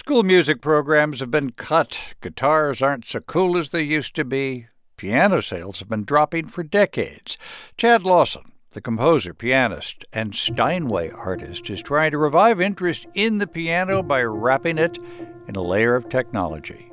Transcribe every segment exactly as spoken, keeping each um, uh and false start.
School music programs have been cut. Guitars aren't so cool as they used to be. Piano sales have been dropping for decades. Chad Lawson, the composer, pianist, and Steinway artist, is trying to revive interest in the piano by wrapping it in a layer of technology.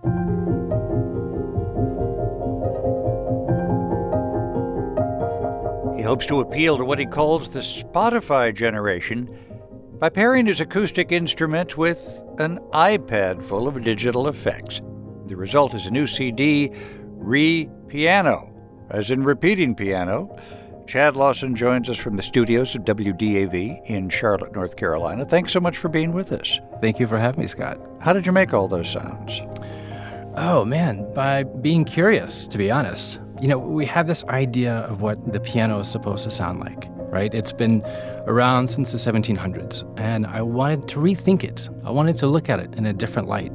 He hopes to appeal to what he calls the Spotify generation by pairing his acoustic instrument with an iPad full of digital effects. The result is a new C D, Re-Piano, as in repeating piano. Chad Lawson joins us from the studios of W D A V in Charlotte, North Carolina. Thanks so much for being with us. Thank you for having me, Scott. How did you make all those sounds? Oh, man, by being curious, to be honest. You know, we have this idea of what the piano is supposed to sound like, right? It's been around since the seventeen hundreds, and I wanted to rethink it. I wanted to look at it in a different light.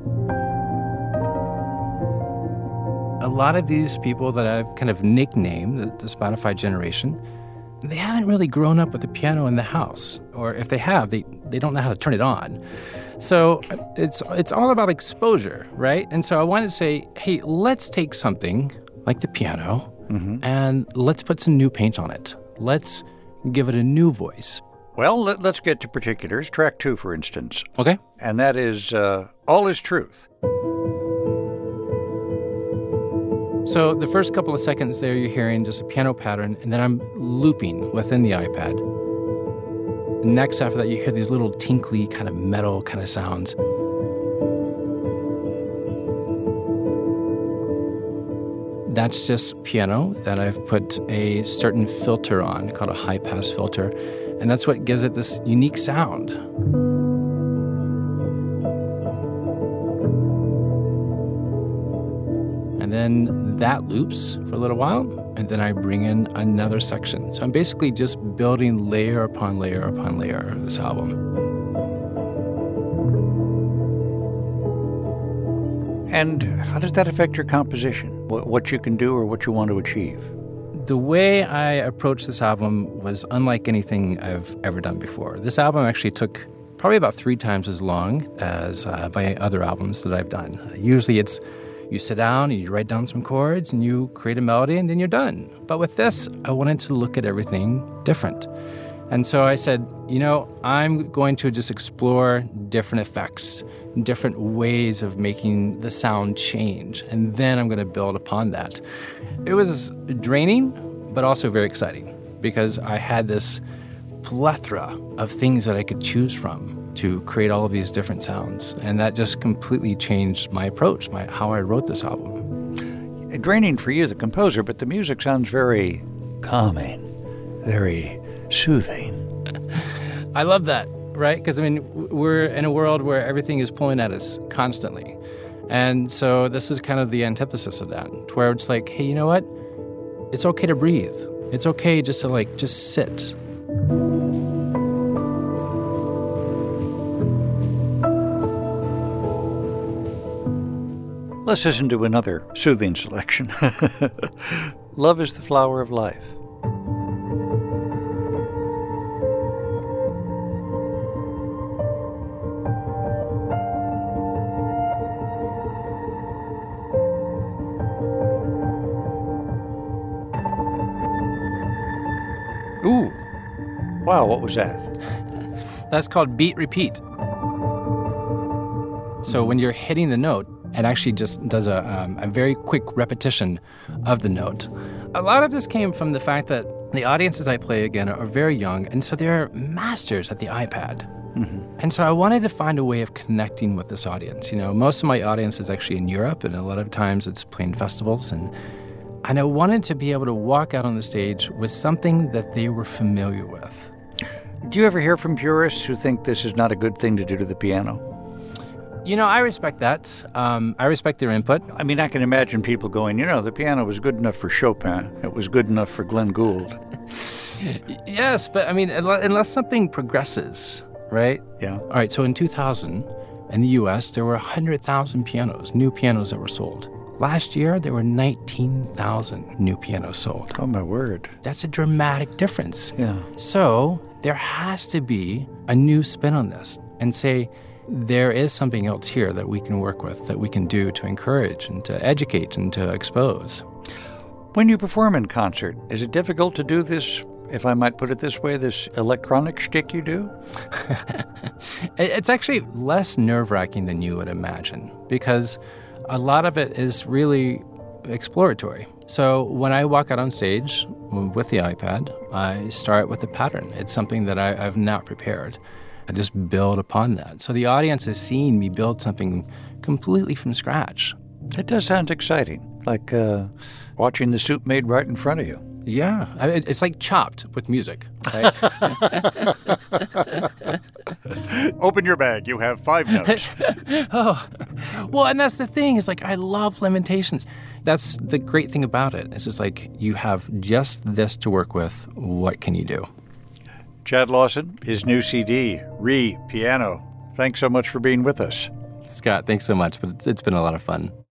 A lot of these people that I've kind of nicknamed the, the Spotify generation, they haven't really grown up with a piano in the house. Or if they have, they, they don't know how to turn it on. So it's it's all about exposure, right? And so I wanted to say, hey, let's take something like the piano, mm-hmm. and let's put some new paint on it. Let's give it a new voice. Well, let, let's get to particulars. Track two, for instance. Okay. And that is uh, All Is Truth. So the first couple of seconds there, you're hearing just a piano pattern, and then I'm looping within the iPad. Next, after that, you hear these little tinkly kind of metal kind of sounds. That's just piano that I've put a certain filter on called a high-pass filter, and that's what gives it this unique sound. And then that loops for a little while, and then I bring in another section. So I'm basically just building layer upon layer upon layer of this album. And how does that affect your composition? What you can do or what you want to achieve? The way I approached this album was unlike anything I've ever done before. This album actually took probably about three times as long as uh, my other albums that I've done. Uh, usually it's you sit down and you write down some chords and you create a melody and then you're done. But with this, I wanted to look at everything different. And so I said, you know, I'm going to just explore different effects, different ways of making the sound change, and then I'm going to build upon that. It was draining, but also very exciting, because I had this plethora of things that I could choose from to create all of these different sounds, and that just completely changed my approach, my how I wrote this album. Draining for you, the composer, but the music sounds very calming, very soothing. I love that, right? Because, I mean, we're in a world where everything is pulling at us constantly. And so this is kind of the antithesis of that, to where it's like, hey, you know what? It's okay to breathe. It's okay just to, like, just sit. Let's listen to another soothing selection. Love is the Flower of Life. Ooh. Wow, what was that? That's called beat repeat. So when you're hitting the note, it actually just does a, um, a very quick repetition of the note. A lot of this came from the fact that the audiences I play, again, are very young, and so they're masters at the iPad. Mm-hmm. And so I wanted to find a way of connecting with this audience. You know, most of my audience is actually in Europe, and a lot of times it's playing festivals, and And I wanted to be able to walk out on the stage with something that they were familiar with. Do you ever hear from purists who think this is not a good thing to do to the piano? You know, I respect that. Um, I respect their input. I mean, I can imagine people going, you know, the piano was good enough for Chopin. It was good enough for Glenn Gould. Yes, but I mean, unless something progresses, right? Yeah. All right, so in two thousand, in the U S, there were one hundred thousand pianos, new pianos that were sold. Last year, there were nineteen thousand new pianos sold. Oh, my word. That's a dramatic difference. Yeah. So there has to be a new spin on this and say, there is something else here that we can work with, that we can do to encourage and to educate and to expose. When you perform in concert, is it difficult to do this, if I might put it this way, this electronic shtick you do? It's actually less nerve-wracking than you would imagine, because a lot of it is really exploratory. So when I walk out on stage with the iPad, I start with a pattern. It's something that I, I've not prepared. I just build upon that. So the audience is seeing me build something completely from scratch. That does sound exciting, like uh, watching the soup made right in front of you. Yeah, I, it's like Chopped with music. Right? Open your bag. You have five notes. Oh, well, and that's the thing. Is like I love Lamentations. That's the great thing about it. It's just like you have just this to work with. What can you do? Chad Lawson, his new C D, Re Piano. Thanks so much for being with us. Scott, thanks so much. But it's, it's been a lot of fun.